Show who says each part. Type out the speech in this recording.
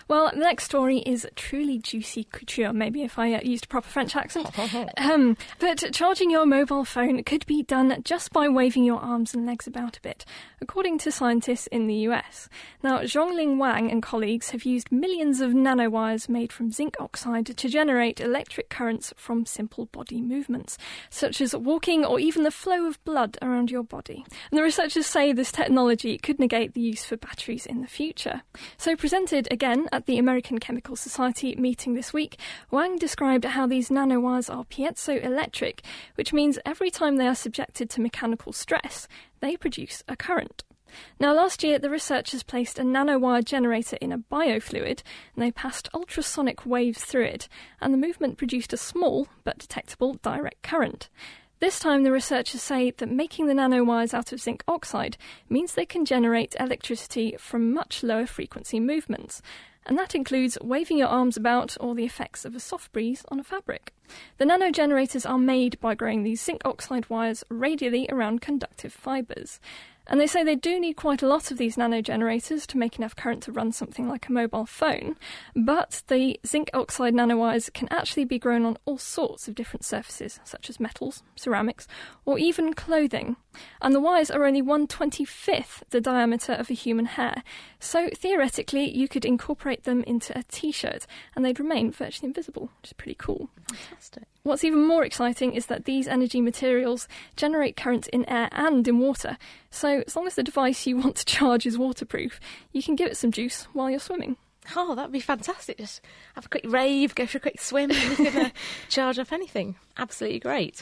Speaker 1: Well, the next story is truly juicy couture, maybe if I used a proper French accent. But charging your mobile phone could be done just by waving your arms and legs about a bit, according to scientists in the US. Now, Zhongling Wang and colleagues have used millions of nanowires made from zinc oxide to generate electric currents from simple body movements, such as walking or even the flow of blood around your body. And the researchers say this technology could negate the use for batteries in the future. So presented again at the American Chemical Society meeting this week, Wang described how these nanowires are piezoelectric, which means every time they are subjected to mechanical stress, they produce a current. Now, last year, the researchers placed a nanowire generator in a biofluid, and they passed ultrasonic waves through it, and the movement produced a small but detectable direct current. This time, the researchers say that making the nanowires out of zinc oxide means they can generate electricity from much lower frequency movements, and that includes waving your arms about or the effects of a soft breeze on a fabric. The nanogenerators are made by growing these zinc oxide wires radially around conductive fibres. And they say they do need quite a lot of these nanogenerators to make enough current to run something like a mobile phone, but the zinc oxide nanowires can actually be grown on all sorts of different surfaces, such as metals, ceramics, or even clothing. And the wires are only 1/25th the diameter of a human hair, so theoretically you could incorporate them into a t-shirt and they'd remain virtually invisible, which is pretty cool.
Speaker 2: Fantastic.
Speaker 1: What's even more exciting is that these energy materials generate current in air and in water, so as long as the device you want to charge is waterproof, you can give it some juice while you're swimming.
Speaker 2: Oh, that'd be fantastic. Just have a quick rave, go for a quick swim, and you can charge up anything. Absolutely great.